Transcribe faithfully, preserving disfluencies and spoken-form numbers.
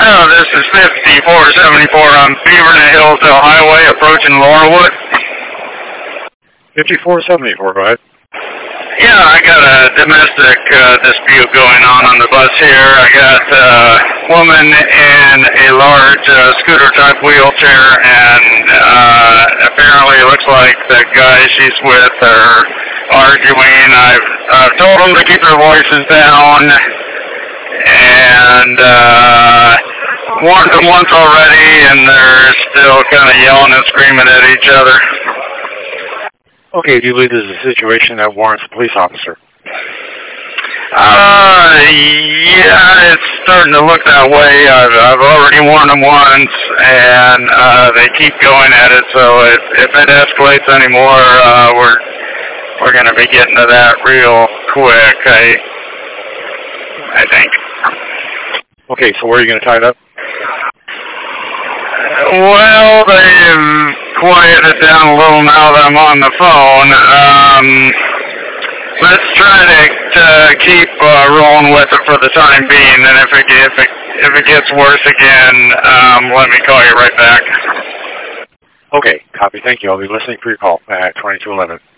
Oh, this is fifty-four seventy-four on Beaverton Hillsdale Highway approaching Laurelwood. fifty-four seventy-four, go ahead. Yeah, I got a domestic uh, dispute going on on the bus here. I got a woman in a large uh, scooter-type wheelchair, and uh, apparently it looks like the guy she's with are arguing. I've, I've told them to keep their voices down, and uh, warned them once already, and they're still kind of yelling and screaming at each other. Okay, do you believe this is a situation that warrants a police officer? Uh, yeah, it's starting to look that way. I've, I've already warned them once, and uh, they keep going at it, so if, if it escalates anymore, uh, we're we're going to be getting to that real quick, I, I think. Okay, so where are you going to tie it up? Well, they've quieted down a little now that I'm on the phone. Um, let's try to, to keep uh, rolling with it for the time being, and if it, if it, if it gets worse again, um, let me call you right back. Okay, copy. Thank you. I'll be listening for your call at twenty-two eleven.